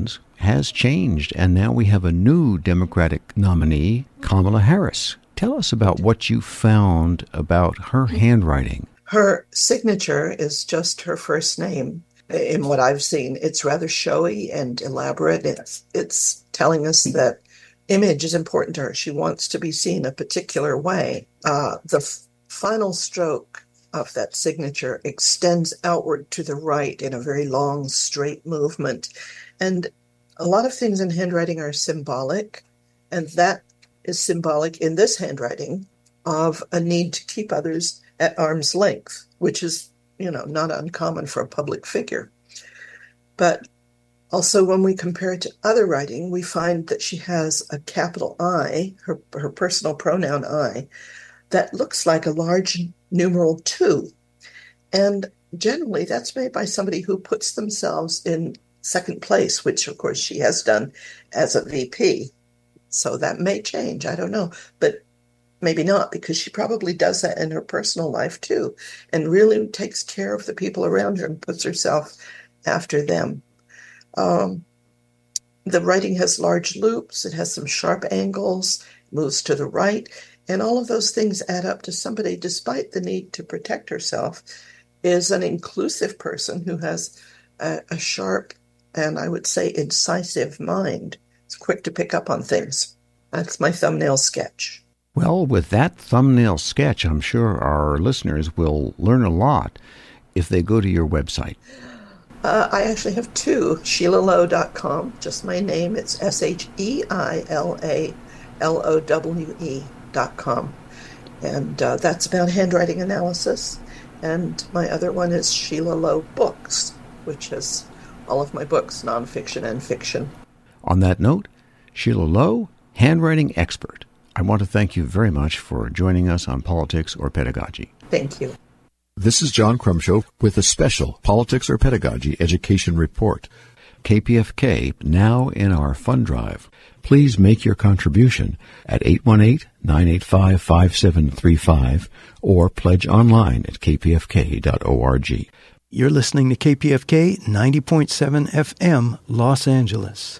elections has changed, and now we have a new Democratic nominee, Kamala Harris. Tell us about what you found about her handwriting. Her signature is just her first name. In what I've seen, it's rather showy and elaborate. It's telling us that image is important to her. She wants to be seen a particular way. The final stroke of that signature extends outward to the right in a very long, straight movement. And a lot of things in handwriting are symbolic, and that is symbolic in this handwriting of a need to keep others at arm's length, which is, not uncommon for a public figure. But also when we compare it to other writing, we find that she has a capital I, her personal pronoun I, that looks like a large numeral 2. And generally that's made by somebody who puts themselves in second place, which of course she has done as a VP. So that may change, I don't know. But maybe not, because she probably does that in her personal life too, and really takes care of the people around her and puts herself after them. The writing has large loops, it has some sharp angles, moves to the right, and all of those things add up to somebody, despite the need to protect herself, is an inclusive person who has a sharp and, I would say, incisive mind. It's quick to pick up on things. That's my thumbnail sketch. Well, with that thumbnail sketch, I'm sure our listeners will learn a lot if they go to your website. I actually have two, SheilaLowe.com, just my name. It's SheilaLowe.com. And that's about handwriting analysis. And my other one is Sheila Lowe Books, which is all of my books, nonfiction and fiction. On that note, Sheila Lowe, handwriting expert. I want to thank you very much for joining us on Politics or Pedagogy. Thank you. This is John Crumshow with a special Politics or Pedagogy Education Report. KPFK, now in our fund drive. Please make your contribution at 818-985-5735 or pledge online at kpfk.org. You're listening to KPFK 90.7 FM, Los Angeles.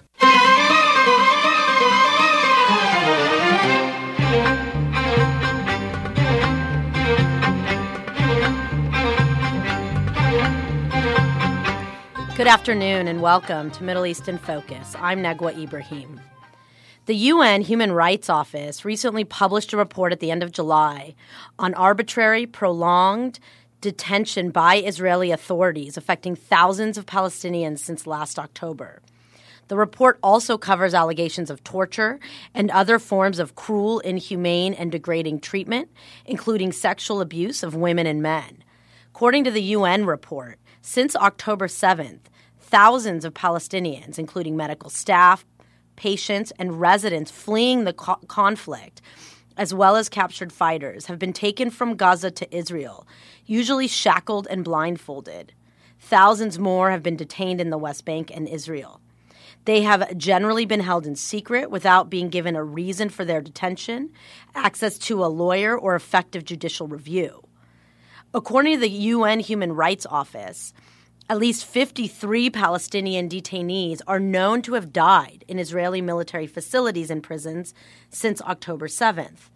Good afternoon and welcome to Middle East in Focus. I'm Negwa Ibrahim. The UN Human Rights Office recently published a report at the end of July on arbitrary, prolonged detention by Israeli authorities affecting thousands of Palestinians since last October. The report also covers allegations of torture and other forms of cruel, inhumane, and degrading treatment, including sexual abuse of women and men. According to the UN report, since October 7th, thousands of Palestinians, including medical staff, patients, and residents fleeing the conflict, as well as captured fighters, have been taken from Gaza to Israel, usually shackled and blindfolded. Thousands more have been detained in the West Bank and Israel. They have generally been held in secret without being given a reason for their detention, access to a lawyer, or effective judicial review. According to the UN Human Rights Office, at least 53 Palestinian detainees are known to have died in Israeli military facilities and prisons since October 7th.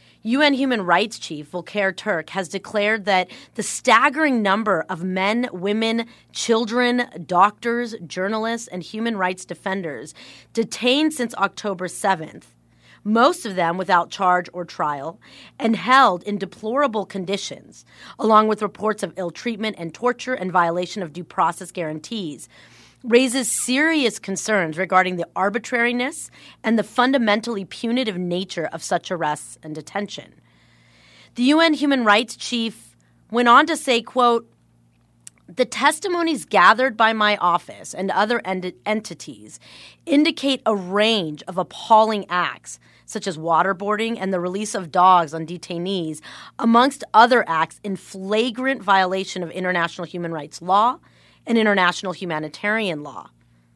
UN Human Rights Chief Volker Turk has declared that the staggering number of men, women, children, doctors, journalists, and human rights defenders detained since October 7th, most of them without charge or trial, and held in deplorable conditions, along with reports of ill treatment and torture and violation of due process guarantees, raises serious concerns regarding the arbitrariness and the fundamentally punitive nature of such arrests and detention. The UN Human Rights Chief went on to say, quote, "The testimonies gathered by my office and other entities indicate a range of appalling acts, such as waterboarding and the release of dogs on detainees, amongst other acts in flagrant violation of international human rights law and international humanitarian law."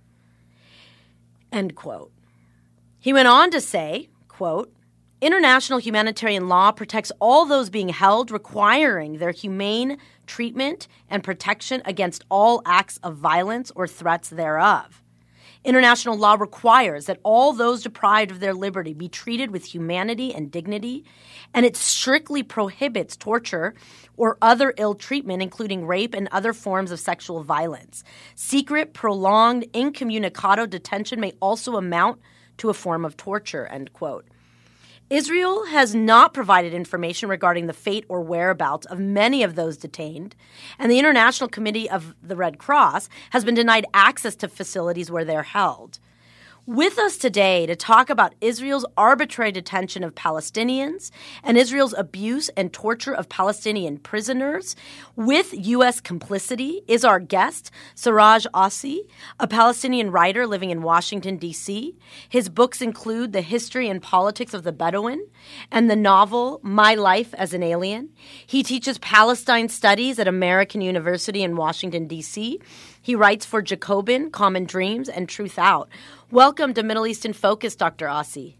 End quote. He went on to say, quote, "International humanitarian law protects all those being held, requiring their humane treatment and protection against all acts of violence or threats thereof. International law requires that all those deprived of their liberty be treated with humanity and dignity, and it strictly prohibits torture or other ill treatment, including rape and other forms of sexual violence. Secret, prolonged, incommunicado detention may also amount to a form of torture, end quote. Israel has not provided information regarding the fate or whereabouts of many of those detained, and the International Committee of the Red Cross has been denied access to facilities where they're held. With us today to talk about Israel's arbitrary detention of Palestinians and Israel's abuse and torture of Palestinian prisoners with U.S. complicity is our guest, Siraj Ossi, a Palestinian writer living in Washington, D.C. His books include The History and Politics of the Bedouin and the novel My Life as an Alien. He teaches Palestine Studies at American University in Washington, D.C. He writes for Jacobin, Common Dreams, and Truth Out. Welcome to Middle East in Focus, Dr. Ossi.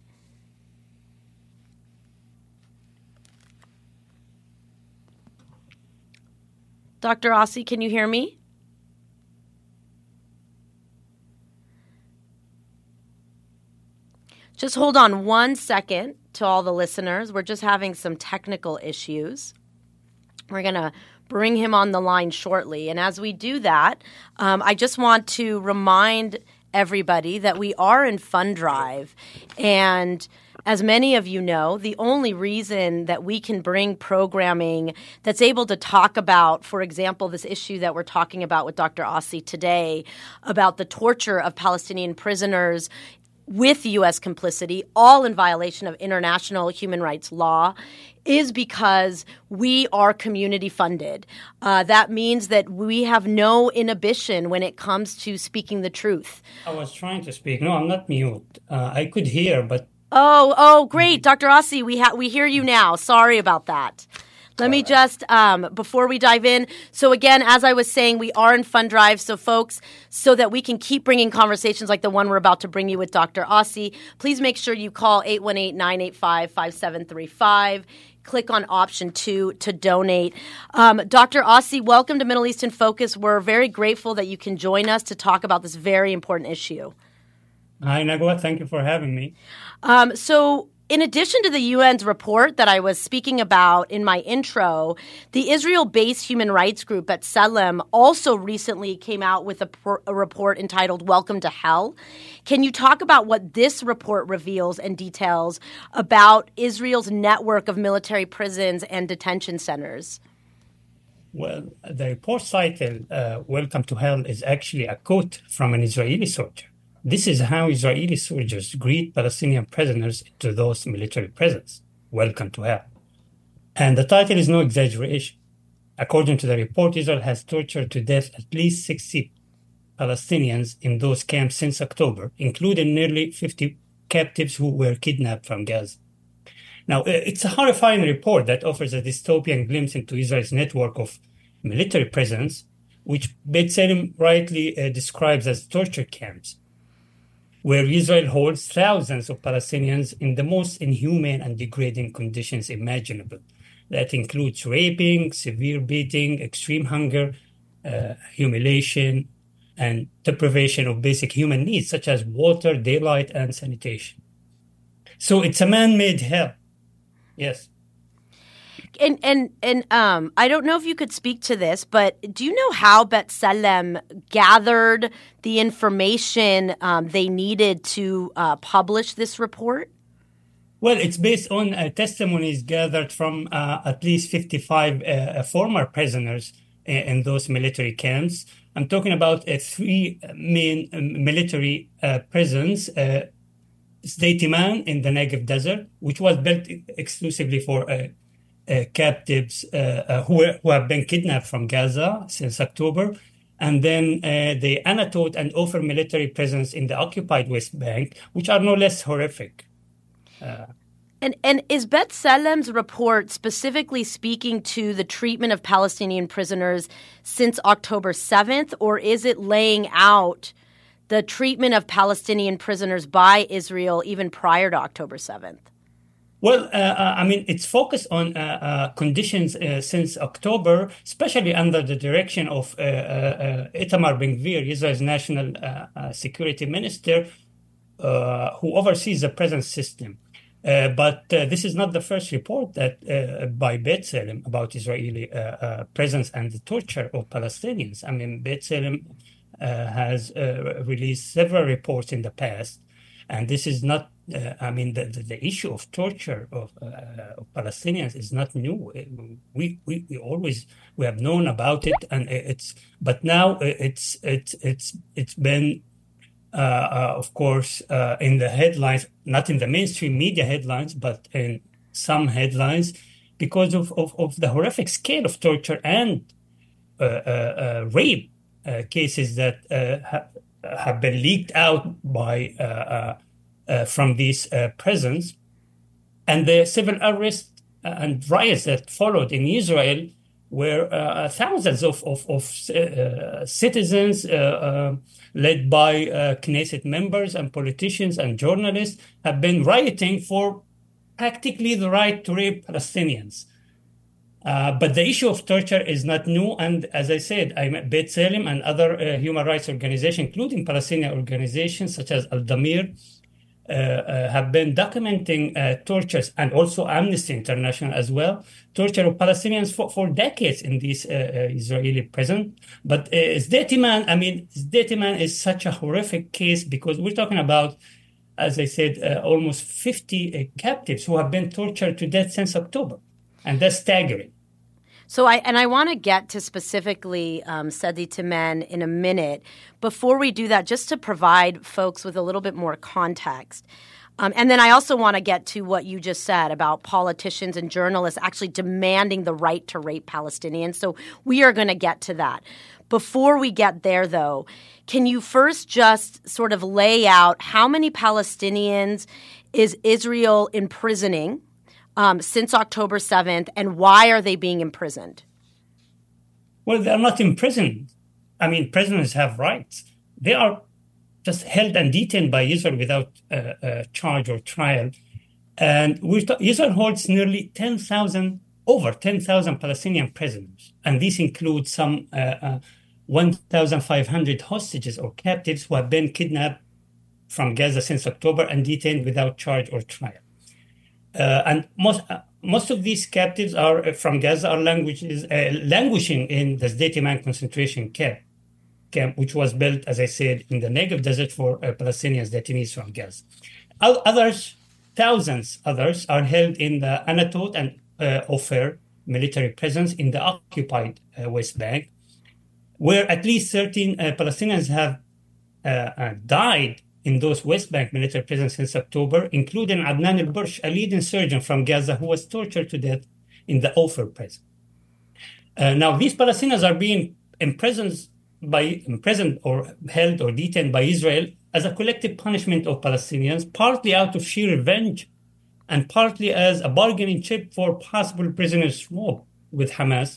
Dr. Ossi, can you hear me? Just hold on 1 second to all the listeners. We're just having some technical issues. We're going to bring him on the line shortly. And as we do that, I just want to remind everybody that we are in Fund Drive. And as many of you know, the only reason that we can bring programming that's able to talk about, for example, this issue that we're talking about with Dr. Ossi today, about the torture of Palestinian prisoners with U.S. complicity, all in violation of international human rights law, is because we are community funded. That means that we have no inhibition when it comes to speaking the truth. I was trying to speak. No, I'm not mute. I could hear, but... Oh, great. Dr. Ossi, we hear you now. Sorry about that. Let me just, before we dive in, so again, as I was saying, we are in Fund Drive, so folks, so that we can keep bringing conversations like the one we're about to bring you with Dr. Ossi, please make sure you call 818-985-5735. Click on option 2 to donate. Dr. Ossi, welcome to Middle East in Focus. We're very grateful that you can join us to talk about this very important issue. Hi, Nagwa. Thank you for having me. So in addition to the UN's report that I was speaking about in my intro, the Israel-based human rights group B'Tselem also recently came out with a report entitled Welcome to Hell. Can you talk about what this report reveals and details about Israel's network of military prisons and detention centers? Well, the report's title, Welcome to Hell, is actually a quote from an Israeli soldier. This is how Israeli soldiers greet Palestinian prisoners to those military prisons. Welcome to hell. And the title is no exaggeration. According to the report, Israel has tortured to death at least 60 Palestinians in those camps since October, including nearly 50 captives who were kidnapped from Gaza. Now, it's a horrifying report that offers a dystopian glimpse into Israel's network of military prisons, which B'Tselem rightly describes as torture camps, where Israel holds thousands of Palestinians in the most inhumane and degrading conditions imaginable. That includes raping, severe beating, extreme hunger, humiliation, and deprivation of basic human needs, such as water, daylight, and sanitation. So it's a man-made hell. Yes. And I don't know if you could speak to this, but do you know how B'Tselem gathered the information they needed to publish this report? Well, it's based on testimonies gathered from at least 55 former prisoners in those military camps. I'm talking about 3 main military prisons. Sdei Timan in the Negev Desert, which was built exclusively for captives who have been kidnapped from Gaza since October, and then the Anatot and Ofer military prisons in the occupied West Bank, which are no less horrific. And is B'Tselem's report specifically speaking to the treatment of Palestinian prisoners since October 7th, or is it laying out the treatment of Palestinian prisoners by Israel even prior to October 7th? Well, I mean, it's focused on conditions since October, especially under the direction of Itamar Ben-Gvir, Israel's national security minister, who oversees the present system. But this is not the first report that by B'Tselem about Israeli presence and the torture of Palestinians. I mean, B'Tselem has released several reports in the past, and this is not. I mean, the issue of torture of Palestinians is not new. We have known about it, and but now it's been. Of course, in the headlines, not in the mainstream media headlines, but in some headlines, because of the horrific scale of torture and rape cases that have been leaked out by from these prisons, and the civil unrest and riots that followed in Israel, where thousands of citizens led by Knesset members and politicians and journalists have been rioting for practically the right to rape Palestinians. But the issue of torture is not new. And as I said, B'Tselem and other human rights organizations, including Palestinian organizations such as Al-Damir, have been documenting tortures, and also Amnesty International as well, torture of Palestinians for decades in these Israeli prisons. But Sde Iman is such a horrific case because we're talking about, as I said, almost 50 captives who have been tortured to death since October. And that's staggering. So I want to get to specifically Sde Iman in a minute. Before we do that, just to provide folks with a little bit more context. And then I also want to get to what you just said about politicians and journalists actually demanding the right to rape Palestinians. So we are going to get to that. Before we get there, though, can you first just sort of lay out how many Palestinians is Israel imprisoning since October 7th, and why are they being imprisoned? Well, they're not imprisoned. I mean, prisoners have rights. They are just held and detained by Israel without charge or trial. And Israel holds nearly over 10,000 Palestinian prisoners. And these include some 1,500 hostages or captives who have been kidnapped from Gaza since October and detained without charge or trial. And most of these captives are from Gaza are languishing in the Sde Iman concentration camp, which was built, as I said, in the Negev desert for Palestinians detainees from Gaza. Thousands others are held in the Anatot and Ofer military prisons in the occupied West Bank, where at least 13 Palestinians have died in those West Bank military prisons since October, including Adnan al-Bursh, a leading surgeon from Gaza who was tortured to death in the Ofer prison. Now, these Palestinians are being imprisoned or held or detained by Israel as a collective punishment of Palestinians, partly out of sheer revenge and partly as a bargaining chip for possible prisoner swap with Hamas.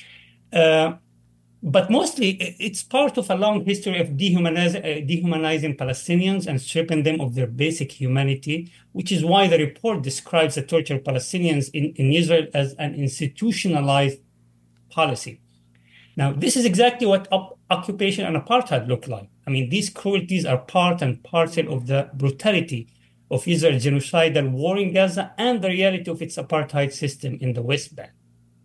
But mostly, it's part of a long history of dehumanizing Palestinians and stripping them of their basic humanity, which is why the report describes the torture of Palestinians in Israel as an institutionalized policy. Now, this is exactly what occupation and apartheid look like. I mean, these cruelties are part and parcel of the brutality of Israel's genocidal war in Gaza and the reality of its apartheid system in the West Bank.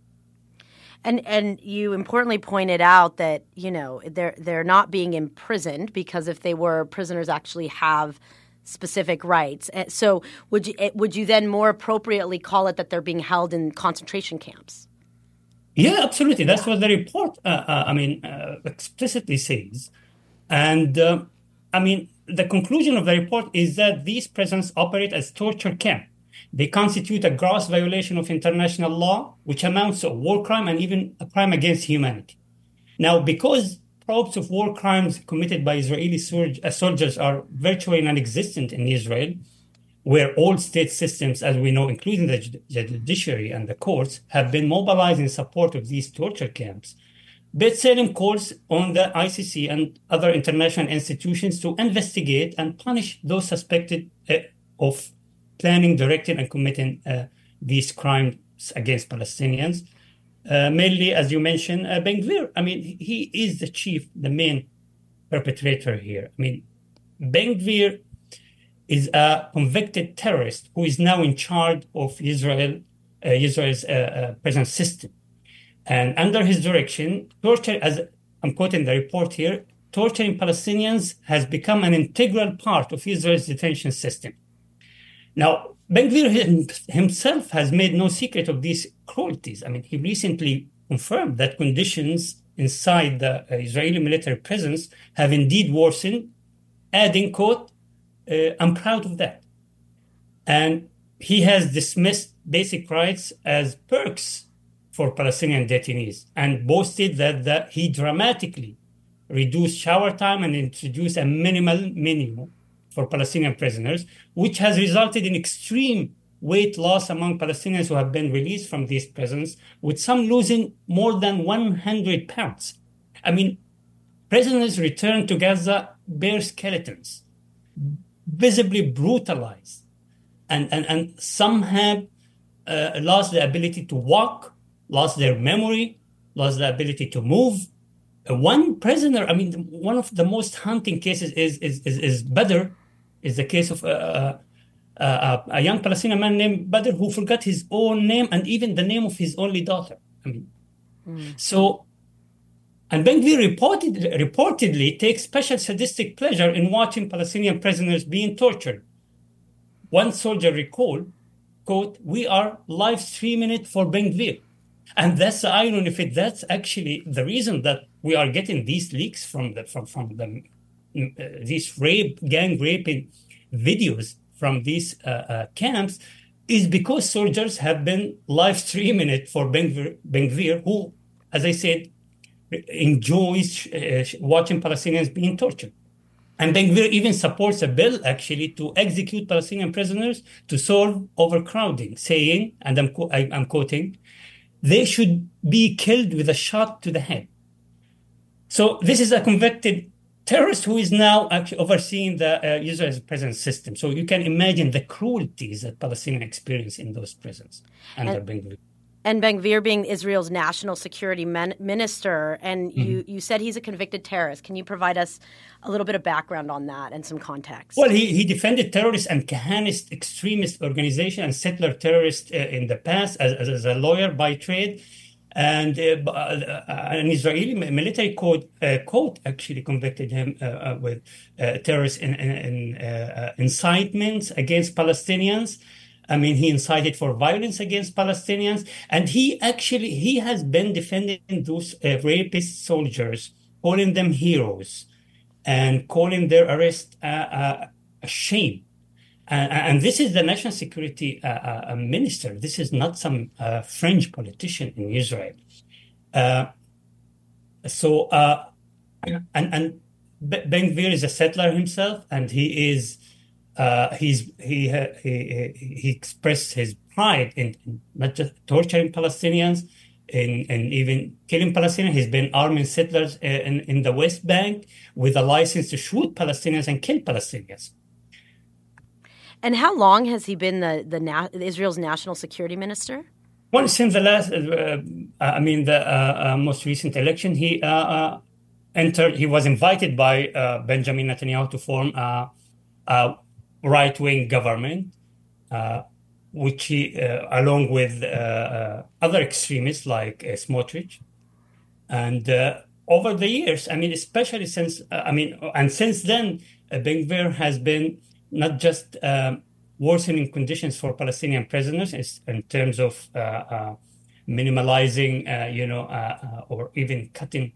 And you importantly pointed out that, you know, they're not being imprisoned because if they were, prisoners actually have specific rights. So would you then more appropriately call it that they're being held in concentration camps? Yeah, absolutely. That's what the report, explicitly says. And, the conclusion of the report is that these prisons operate as torture camps. They constitute a gross violation of international law, which amounts to a war crime and even a crime against humanity. Now, because probes of war crimes committed by Israeli soldiers are virtually non-existent in Israel, where all state systems, as we know, including the judiciary and the courts, have been mobilized in support of these torture camps, B'Tselem calls on the ICC and other international institutions to investigate and punish those suspected of planning, directing, and committing these crimes against Palestinians. Mainly, as you mentioned, Ben-Gvir. I mean, he is the main perpetrator here. I mean, Ben-Gvir is a convicted terrorist who is now in charge of Israel's prison system. And under his direction, torture, as I'm quoting the report here, torturing Palestinians has become an integral part of Israel's detention system. Now, Ben-Gvir himself has made no secret of these cruelties. I mean, he recently confirmed that conditions inside the Israeli military prisons have indeed worsened, adding, quote, I'm proud of that. And he has dismissed basic rights as perks for Palestinian detainees and boasted that he dramatically reduced shower time and introduced a minimal menu for Palestinian prisoners, which has resulted in extreme weight loss among Palestinians who have been released from these prisons, with some losing more than 100 pounds. I mean, prisoners returned to Gaza bare skeletons, visibly brutalized, and some have lost the ability to walk, lost their memory, lost the ability to move. One prisoner, I mean, one of the most haunting cases is Badr, is the case of a young Palestinian man named Badr who forgot his own name and even the name of his only daughter. I mean, and Ben-Gvir reportedly takes special sadistic pleasure in watching Palestinian prisoners being tortured. One soldier recalled, quote, "We are live streaming it for Ben-Gvir." And that's the irony of it. That's actually the reason that we are getting these leaks from these gang raping videos from these camps, is because soldiers have been live streaming it for Ben-Gvir, who, as I said, enjoys watching Palestinians being tortured. And Ben-Gvir even supports a bill, actually, to execute Palestinian prisoners to solve overcrowding, saying, and I'm quoting, "They should be killed with a shot to the head." So this is a convicted terrorist who is now actually overseeing the Israel's prison system. So you can imagine the cruelties that Palestinians experience in those prisons under Ben-Gvir. And Ben-Gvir being Israel's national security minister, and you said he's a convicted terrorist. Can you provide us a little bit of background on that and some context? Well, he defended terrorist and Kahanist extremist organization and settler terrorists in the past as a lawyer by trade. And an Israeli military court actually convicted him with terrorist incitements against Palestinians. I mean, he incited for violence against Palestinians. And he has been defending those rapist soldiers, calling them heroes and calling their arrest a shame. And this is the national security minister. This is not some fringe politician in Israel. And Ben-Gvir is a settler himself, and he expressed his pride in not just torturing Palestinians, and even killing Palestinians. He's been arming settlers in the West Bank with a license to shoot Palestinians and kill Palestinians. And how long has he been Israel's national security minister? Well, since the last, the most recent election, he was invited by Benjamin Netanyahu to form a right-wing government, which he, along with other extremists like Smotrich. And over the years, especially since then, Ben-Gvir has been not just worsening conditions for Palestinian prisoners in terms of minimalizing, or even cutting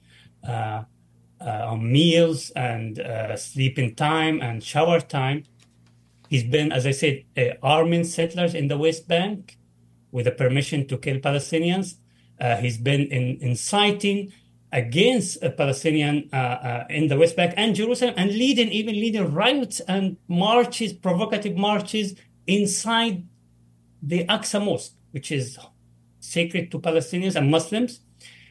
meals and sleeping time and shower time. He's been, as I said, arming settlers in the West Bank with the permission to kill Palestinians. He's been inciting against Palestinian in the West Bank and Jerusalem, and leading riots and marches, provocative marches inside the Aqsa Mosque, which is sacred to Palestinians and Muslims.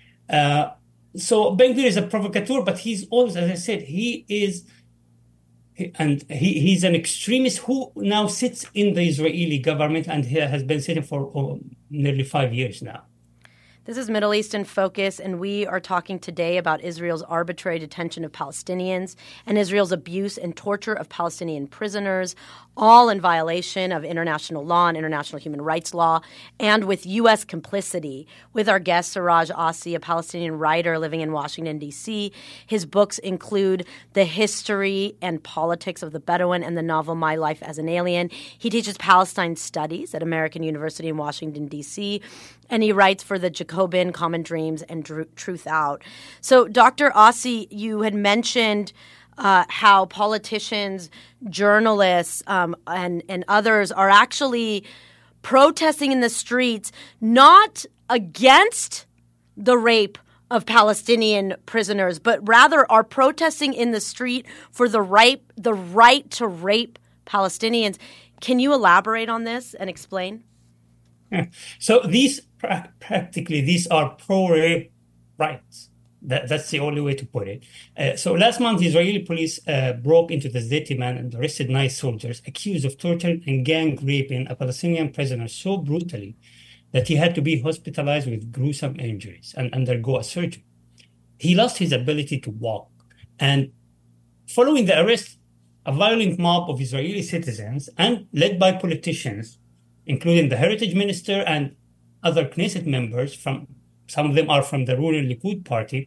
So Ben-Gvir is a provocateur, but he's always, as I said, he He's an extremist who now sits in the Israeli government and he has been sitting for nearly 5 years now. This is Middle East in Focus, and we are talking today about Israel's arbitrary detention of Palestinians and Israel's abuse and torture of Palestinian prisoners, all in violation of international law and international human rights law, and with U.S. complicity. With our guest, Siraj Asi, a Palestinian writer living in Washington, D.C. His books include The History and Politics of the Bedouin and the novel My Life as an Alien. He teaches Palestine Studies at American University in Washington, D.C., and he writes for the Jacobin, Common Dreams, and Truth Out. So, Dr. Asi, you had mentioned how politicians, journalists, and others are actually protesting in the streets, not against the rape of Palestinian prisoners, but rather are protesting in the street for the right to rape Palestinians. Can you elaborate on this and explain? So these practically these are pro-rape rights. That's the only way to put it. So last month, Israeli police broke into the Sde Timan and arrested 9 soldiers accused of torture and gang raping a Palestinian prisoner so brutally that he had to be hospitalized with gruesome injuries and undergo a surgery. He lost his ability to walk. And following the arrest, a violent mob of Israeli citizens and led by politicians, including the heritage minister and other Knesset members, some of them are from the ruling Likud party.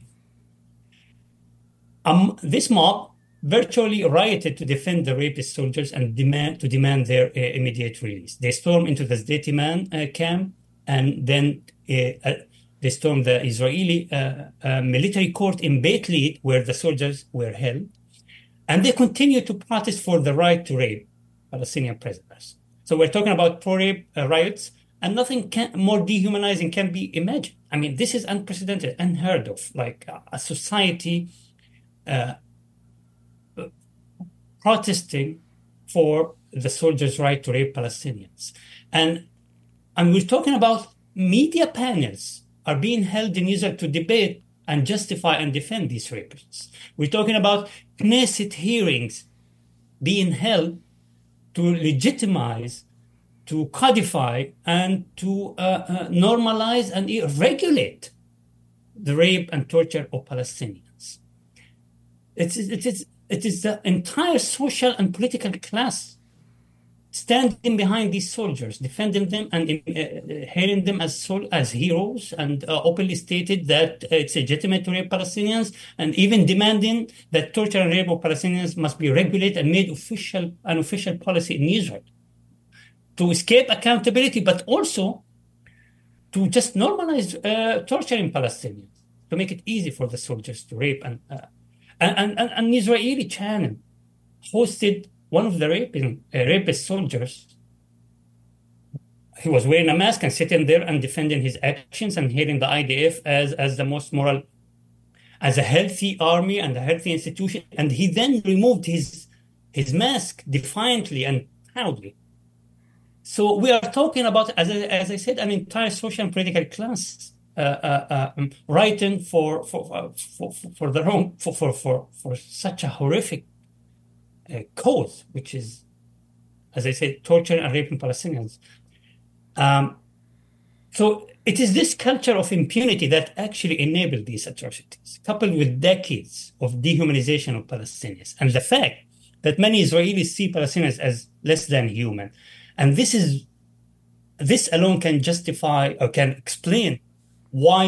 This mob virtually rioted to defend the rapist soldiers and demand their immediate release. They stormed into the Sde Timan camp, and then they stormed the Israeli military court in Beit Liad, where the soldiers were held. And they continued to protest for the right to rape Palestinian prisoners. So we're talking about pro-rape riots, and nothing more dehumanizing can be imagined. I mean, this is unprecedented, unheard of, like a society protesting for the soldiers' right to rape Palestinians. And we're talking about media panels are being held in Israel to debate and justify and defend these rapists. We're talking about Knesset hearings being held to legitimize, to codify, and to normalize and regulate the rape and torture of Palestinians. It is the entire social and political class standing behind these soldiers, defending them and hailing them as heroes, and openly stated that it's legitimate to rape Palestinians, and even demanding that torture and rape of Palestinians must be regulated and made an official policy in Israel to escape accountability, but also to just normalize torturing Palestinians, to make it easy for the soldiers to rape. And an Israeli channel hosted one of the rapist soldiers. He was wearing a mask and sitting there and defending his actions and hailing the IDF as the most moral, as a healthy army and a healthy institution. And he then removed his mask defiantly and proudly. So we are talking about, as I said, an entire social and political class writing for such a horrific cause, which is, as I said, torture and raping Palestinians. So it is this culture of impunity that actually enabled these atrocities, coupled with decades of dehumanization of Palestinians, and the fact that many Israelis see Palestinians as less than human. And this alone can justify or can explain why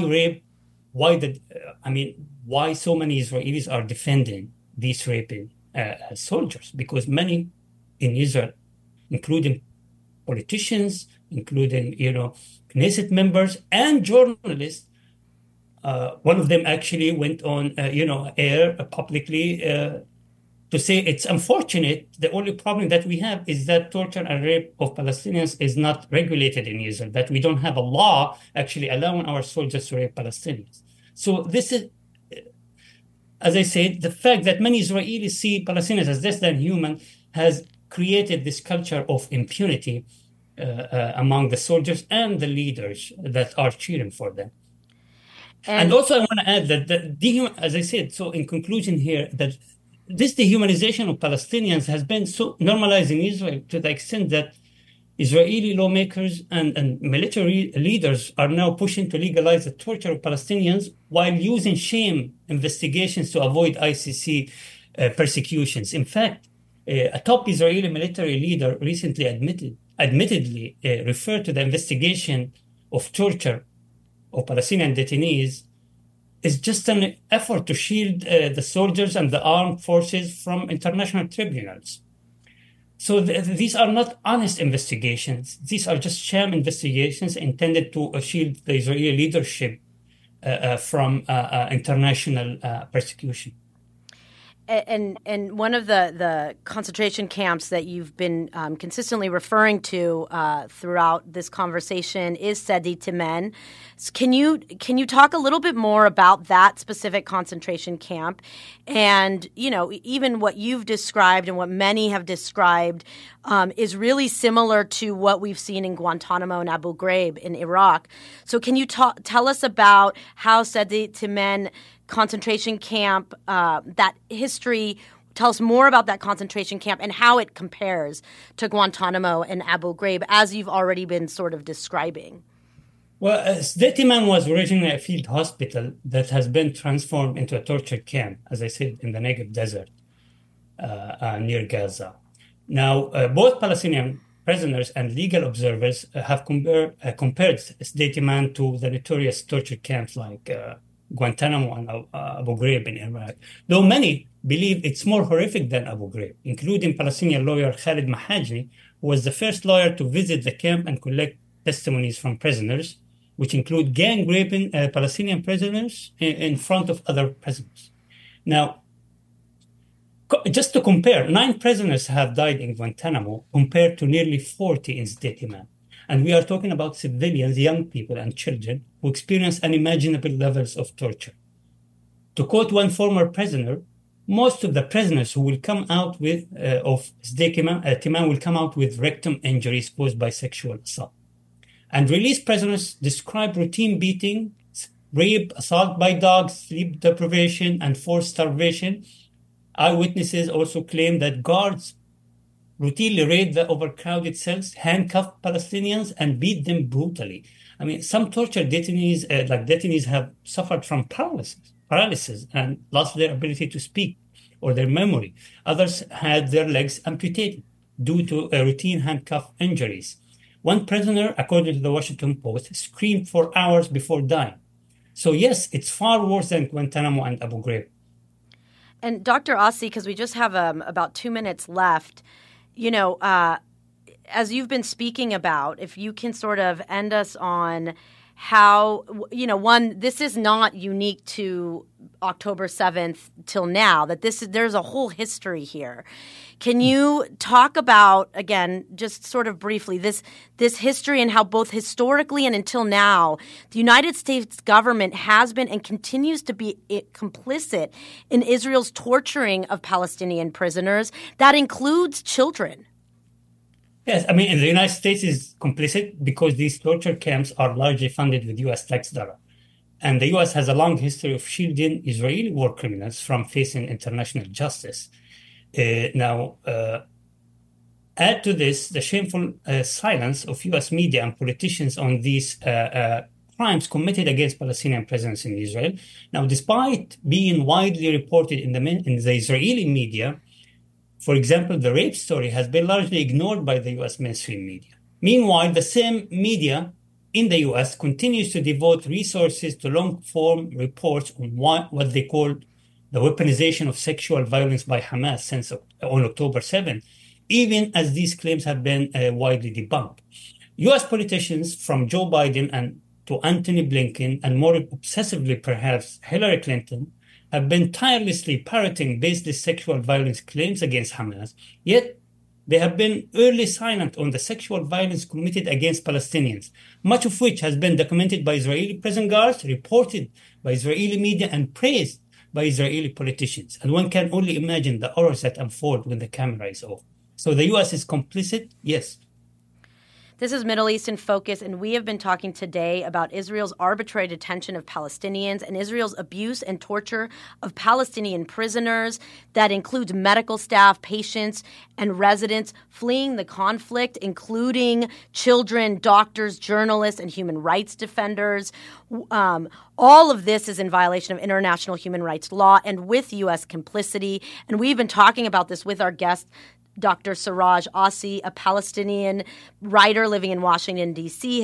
why so many Israelis are defending these raping soldiers, because many in Israel, including politicians, including Knesset members and journalists, one of them actually went on air publicly to say it's unfortunate. The only problem that we have is that torture and rape of Palestinians is not regulated in Israel, that we don't have a law actually allowing our soldiers to rape Palestinians. So this is, as I said, the fact that many Israelis see Palestinians as less than human has created this culture of impunity among the soldiers and the leaders that are cheering for them. And also I want to add that, as I said, so in conclusion here, that this dehumanization of Palestinians has been so normalized in Israel to the extent that Israeli lawmakers and military leaders are now pushing to legalize the torture of Palestinians while using shame investigations to avoid ICC persecutions. In fact, a top Israeli military leader recently admittedly referred to the investigation of torture of Palestinian detainees is just an effort to shield the soldiers and the armed forces from international tribunals. So these are not honest investigations. These are just sham investigations intended to shield the Israeli leadership from international persecution. And one of the concentration camps that you've been consistently referring to throughout this conversation is Sidi Timen. Can you talk a little bit more about that specific concentration camp, and even what you've described and what many have described is really similar to what we've seen in Guantanamo and Abu Ghraib in Iraq. So can you tell us about how Sidi Timen concentration camp, that history, tell us more about that concentration camp and how it compares to Guantanamo and Abu Ghraib, as you've already been sort of describing. Well, Sidi Timen was originally a field hospital that has been transformed into a torture camp, as I said, in the Negev desert near Gaza. Now, both Palestinian prisoners and legal observers have compared Sidi Timen to the notorious torture camps like Guantanamo and Abu Ghraib in Iraq, though many believe it's more horrific than Abu Ghraib, including Palestinian lawyer Khalid Mahajni, who was the first lawyer to visit the camp and collect testimonies from prisoners, which include gang raping Palestinian prisoners in front of other prisoners. Now, just to compare, 9 prisoners have died in Guantanamo compared to nearly 40 in Sidi Timen. And we are talking about civilians, young people and children who experience unimaginable levels of torture. To quote one former prisoner, most of the prisoners who will come out with of Sidi Timen will come out with rectum injuries caused by sexual assault. And released prisoners describe routine beating, rape, assault by dogs, sleep deprivation, and forced starvation. Eyewitnesses also claim that guards routinely raid the overcrowded cells, handcuff Palestinians, and beat them brutally. I mean, some tortured detainees have suffered from paralysis and lost their ability to speak or their memory. Others had their legs amputated due to routine handcuff injuries. One prisoner, according to the Washington Post, screamed for hours before dying. So yes, it's far worse than Guantanamo and Abu Ghraib. And Dr. Ossi, because we just have about 2 minutes left, as you've been speaking about, if you can sort of end us on how, one, this is not unique to October 7th till now, that there's a whole history here. Can you talk about, again, just sort of briefly, this history and how both historically and until now, the United States government has been and continues to be complicit in Israel's torturing of Palestinian prisoners? That includes children. Yes, I mean, the United States is complicit because these torture camps are largely funded with U.S. tax dollars. And the U.S. has a long history of shielding Israeli war criminals from facing international justice. Add to this the shameful silence of U.S. media and politicians on these crimes committed against Palestinian prisoners in Israel. Now, despite being widely reported in the Israeli media, for example, the rape story has been largely ignored by the U.S. mainstream media. Meanwhile, the same media in the U.S. continues to devote resources to long-form reports on what they call the weaponization of sexual violence by Hamas since on October 7th, even as these claims have been widely debunked. U.S. politicians from Joe Biden and to Antony Blinken, and more obsessively perhaps Hillary Clinton, have been tirelessly parroting baseless sexual violence claims against Hamas, yet they have been early silent on the sexual violence committed against Palestinians, much of which has been documented by Israeli prison guards, reported by Israeli media, and praised by Israeli politicians. And one can only imagine the horrors that unfold when the camera is off. So the U.S. is complicit? Yes. This is Middle East in Focus, and we have been talking today about Israel's arbitrary detention of Palestinians and Israel's abuse and torture of Palestinian prisoners that includes medical staff, patients, and residents fleeing the conflict, including children, doctors, journalists, and human rights defenders. All of this is in violation of international human rights law and with U.S. complicity. And we've been talking about this with our guest, Dr. Siraj Ossi, a Palestinian writer living in Washington, D.C.